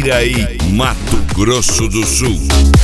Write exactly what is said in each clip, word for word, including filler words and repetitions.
Iraí, Mato Grosso do Sul.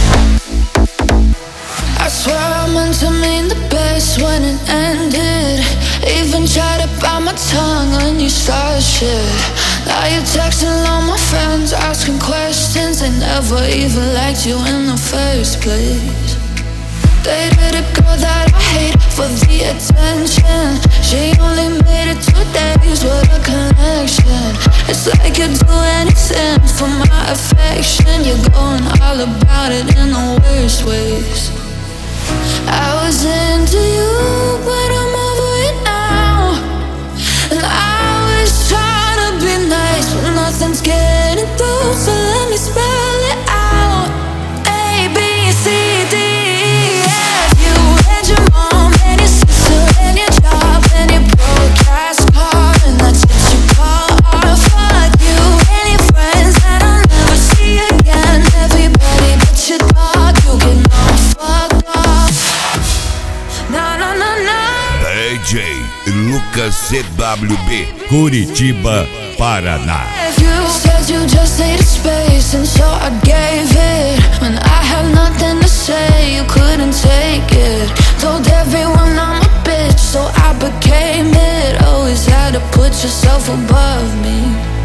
I swear I meant to mean the best when it ended. Even tried to bite my tongue when you started shit. Now you're texting all my friends, asking questions. They never even liked you in the first place. Dated a girl that I hate for the attention. She only made it two days with a connection. It's like you'd do anything for my affection. You're going all about it in the worst ways. I was into you, but I'm over it now. And I was trying to be nice, but nothing's getting through. So let me spell it out. A, B, C, D, E, F. You and your mom and your sister and your job and your broke ass car, and that's what you call art. Fuck you and your friends that I'll never see again. Everybody but your dog, you get all fucked off. No, no, no, no. D J Lucas C W B, Curitiba, Paraná. You said you just needed space, and so I gave it. When I had nothing to say, you couldn't take it. Told everyone I'm a bitch, so I became it. Always had to put yourself above me.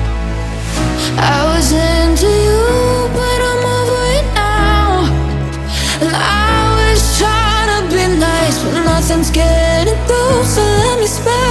I was into you, but I'm over it now. And I was trying to be nice, but nothing's getting through. So let me spell